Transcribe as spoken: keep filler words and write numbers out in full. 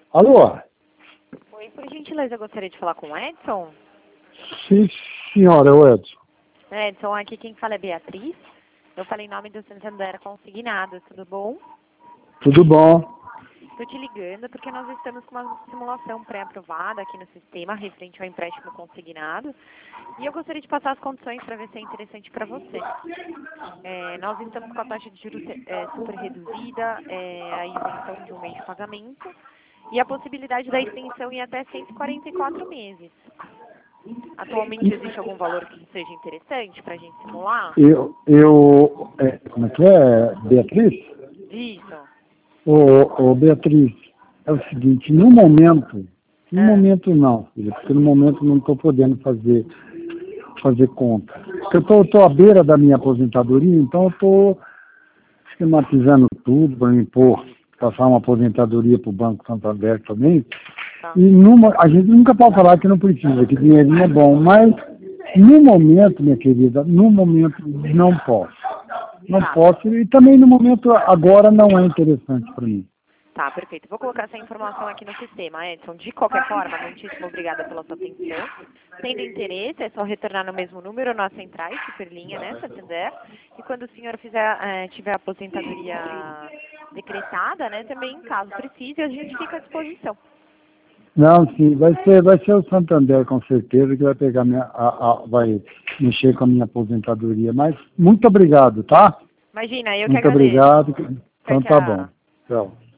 Alô? Oi, por gentileza, eu gostaria de falar com o Edson. Sim, senhora, é o Edson. Edson, aqui quem fala é Beatriz. Eu falei em nome do Santander Consignado, tudo bom? Tudo bom? Estou te ligando porque nós estamos com uma simulação pré-aprovada aqui no sistema, referente ao empréstimo consignado. E eu gostaria de passar as condições para ver se é interessante para você. É, nós estamos com a taxa de juros é, super reduzida, é, a isenção de um mês de pagamento e a possibilidade da extensão em até cento e quarenta e quatro meses. Atualmente existe algum valor que seja interessante para a gente simular? Eu, eu é, como é que é, Beatriz? Isso. Ô, ô, Beatriz, é o seguinte, no momento, no Ah. momento não, filha, porque no momento não estou podendo fazer, fazer conta. Porque eu estou tô, tô à beira da minha aposentadoria, então eu estou esquematizando tudo para me pôr, passar uma aposentadoria para o Banco Santander também. Tá. E numa, a gente nunca pode falar que não precisa, que dinheirinho é bom, mas no momento, minha querida, no momento não posso. Não Tá. posso, e também no momento agora não é interessante para mim. Tá, perfeito. Vou colocar essa informação aqui no sistema, Edson. De qualquer forma, muitíssimo obrigada pela sua atenção. Tendo interesse, é só retornar no mesmo número nas centrais, Superlinha, né, Santander. E quando o senhor fizer, eh, tiver a aposentadoria decretada, né, também, caso precise, a gente fica à disposição. Não, sim, vai ser, vai ser o Santander com certeza que vai pegar minha, a, a, vai mexer com a minha aposentadoria. Mas muito obrigado, tá? Imagina, eu que Muito agradeço. obrigado. Tchau, Então tá bom. tchau. Tchau.